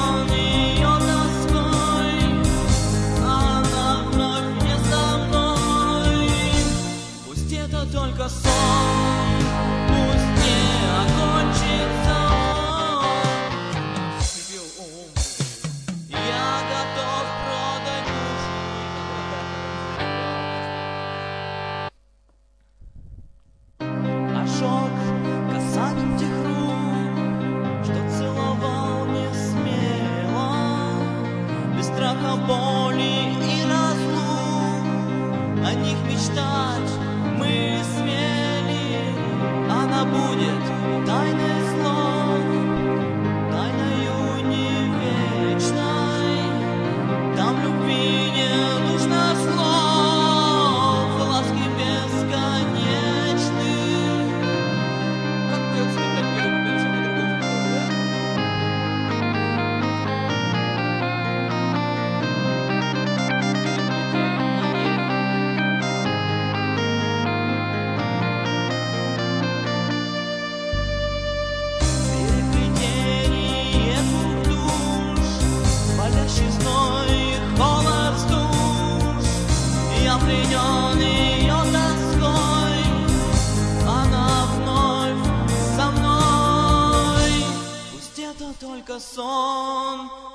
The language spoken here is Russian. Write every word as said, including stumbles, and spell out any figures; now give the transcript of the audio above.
пленен ее тоской, она вновь не со мной. Пусть это только сон, пусть не окончится он. Я готов продать душу. Ожог касанием тех рук, что целовал не смело, без страха боли и разлук. О них мечтать мы смели, она будет тайной слов, тайною не вечной. Там любви не нужно слов, ласки бесконечны. Как поется не переплетение двух душ, болящий зной, холод с душ. Я пленен ее тоской, она вновь со мной. Пусть это только сон,